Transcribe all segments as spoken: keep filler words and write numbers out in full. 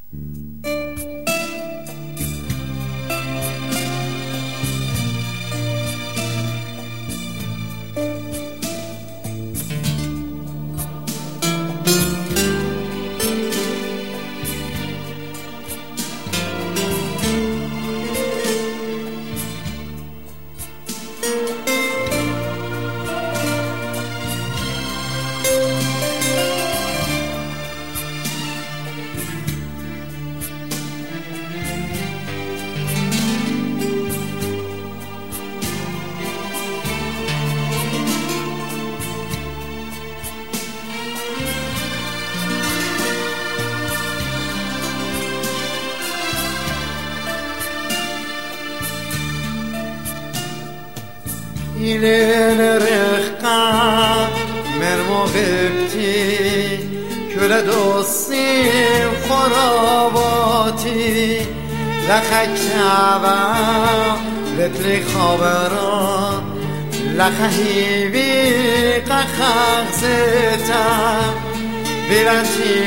İlen rıhka mermoğibti köle dostim خراباتی لخک چابا لتری خبرا لخهیوی قخاق زتا بیرتی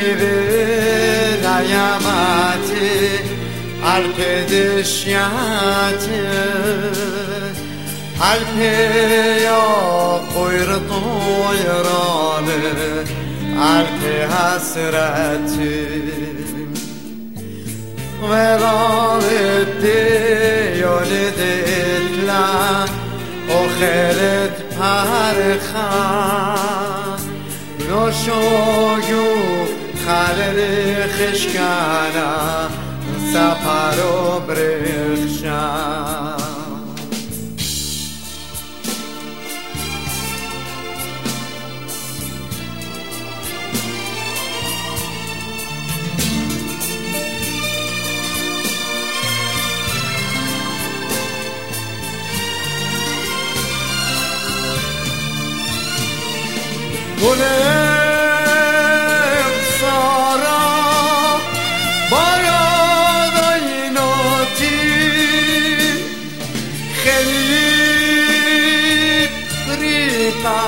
بیرایاماتی الپدشیاتی الپیا قویر طویرانه الپی حسرتی ولالتی یولدت لن آخرت پرخان نوشوگو خلل خشکانا سپرو برخشان گلم سارا باید ایناتی خیلی ریقا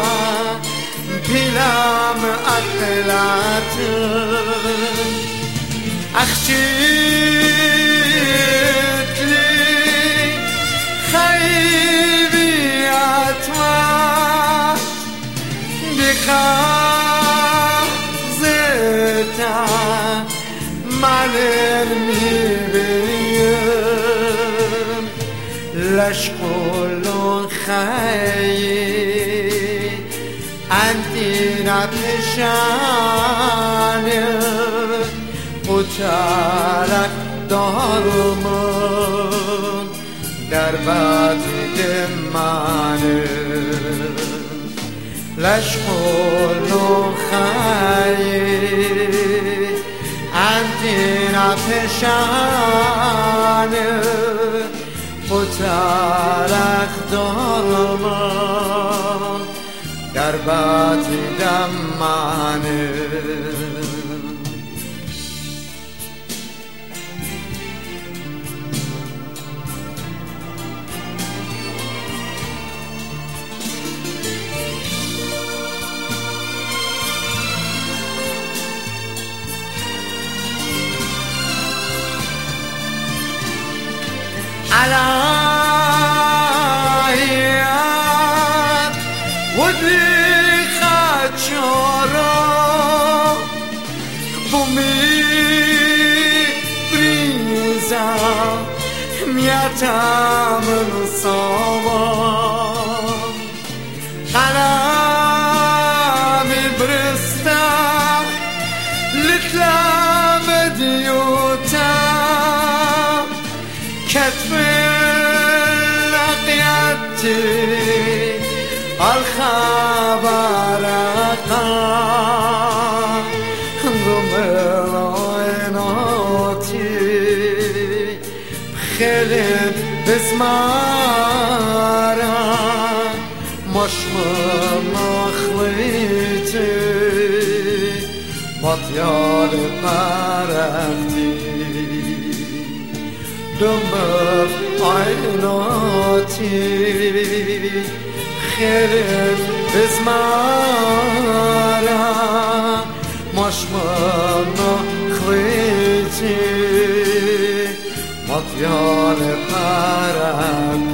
پیلم اقلت اخشیت لی خیبیت خازتا مالر میبیم لشکلون خیی اندینا پشانه پوچالک دارمون در بادی دمانه لشکلون خیی اندینا پشانه پوچالک دارمون در بادی دمانه علایت ودی خچارا بومی بریزا میاتم نصابا قلمی برستا لکلام دیوتا كتف لقيتي الخبر قام ضمريناتي بخلب بزمارا مش مخليتي بطيال برفتي دمر عيناتي خير بزمارا مش منا خليتي مات یار پرفتی